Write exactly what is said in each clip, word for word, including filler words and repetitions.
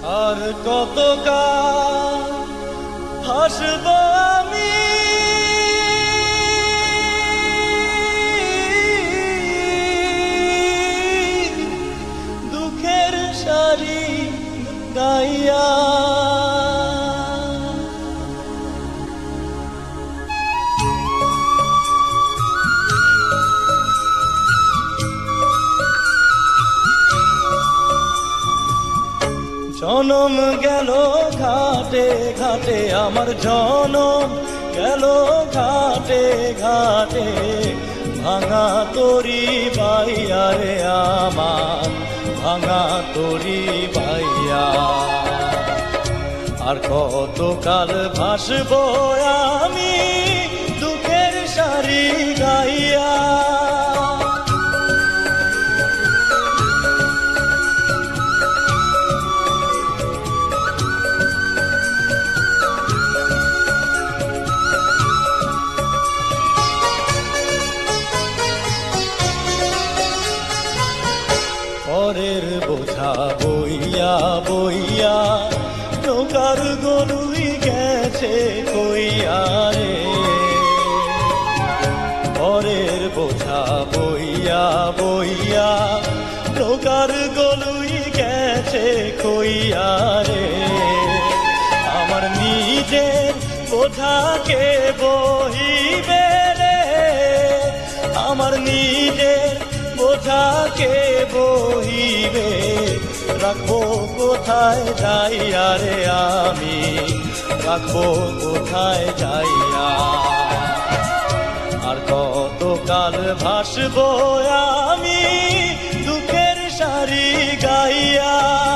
আর কত কাল হাসব আমি দুঃখের সারি গাইয়া। জনম গেল ঘাটে ঘাটে আমার জনম গেল ঘাটে ঘাটে ভাঙা তরি বাইয়া রে আমার ভাঙা তরি বাইয়া। আর কত কাল ভাসবো আমি দুঃখের সারি গাইয়া। পরের বোঝা বইয়া বইয়া নৌকার গলুই গেছে কইয়া রে। পরের বোঝা বইয়া বইয়া নৌকার গলুই গেছে কইয়া রে। আমার নিজের বোঝাকে বহিবে রে, আমার নিজের বোঝাকে বহিবে রাখবো কোথায় যাইয়া রে আমি রাখবো কোথায় যাইয়া। আর কত কাল ভাসবো আমি দুঃখের সারি গাইয়া।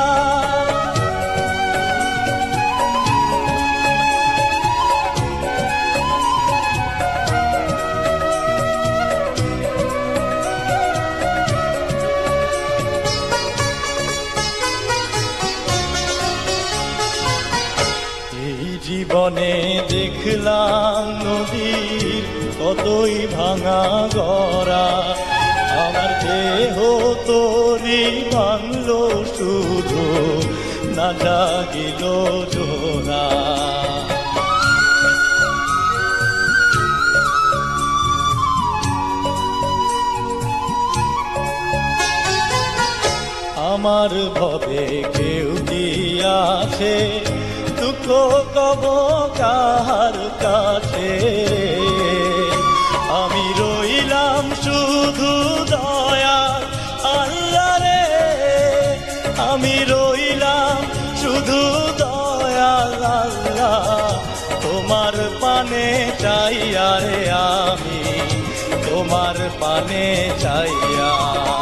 জীবনে দেখলাম নদীর কতই ভাঙা গড়া, আমার দেহ তোরি ভাঙলো শুধু না জাগিল জোড়া। আমার ভবে কেউ কি আছে দুঃখ কব কার কাছে। আমি রইলাম শুধু দয়ার আল্লাহ রে, আমি রইলাম শুধু দয়াল আল্লাহ। তোমার পানে চাইয়া রে আমি তোমার পানে চাইয়া।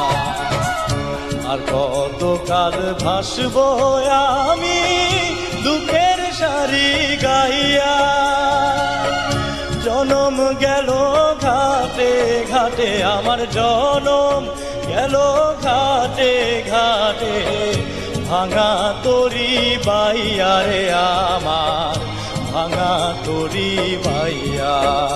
আর কত কাল ভাসবো আমি দুঃখের সারি গাইয়া। জনম গেল ঘাটে ঘাটে আমার জনম গেল ঘাটে ঘাটে ভাঙা তরি বাইয়া রে আমার ভাঙা তরি বাইয়া।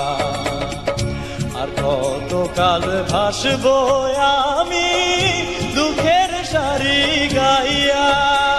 আর কত কাল ভাসবো আমি দুঃখের সারি গাইয়া।